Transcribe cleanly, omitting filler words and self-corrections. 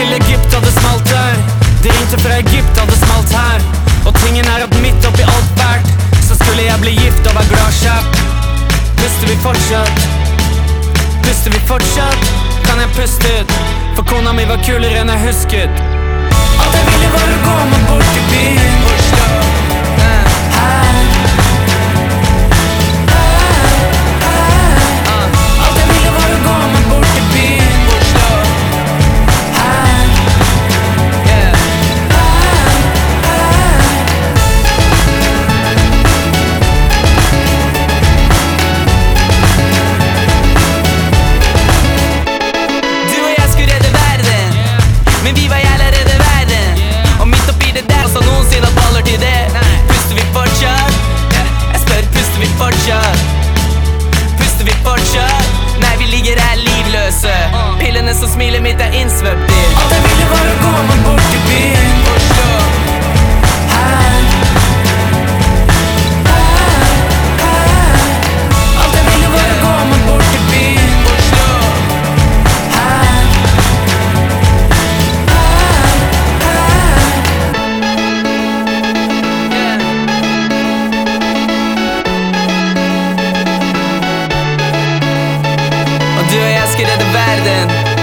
til Egypt og det smalt der. De ringte fra Egypt og det smalt her. Og tingen at midt oppi alt fælt så skulle jeg bli gift og være gladkjapp. Puster vi fortsatt? Puster vi fortsatt? Kan jeg puste ut? For kona mi var kulere enn jeg husket. Alt jeg ville var å gå meg bort i byen Oslo. Alt jeg ville var å gå meg bort i byen Oslo. Du og jeg skulle redde verden, men vi var jævla redde verden. Og midt oppi det der så noen sier at baller til det. Puster vi fortsatt? Jeg spør, puster vi fortsatt? Puster vi fortsatt? Nei, vi ligger her livløse. Pillene som smiler mitt innsvøpt i. Alt jeg ville var å gå meg bort i byen Oslo.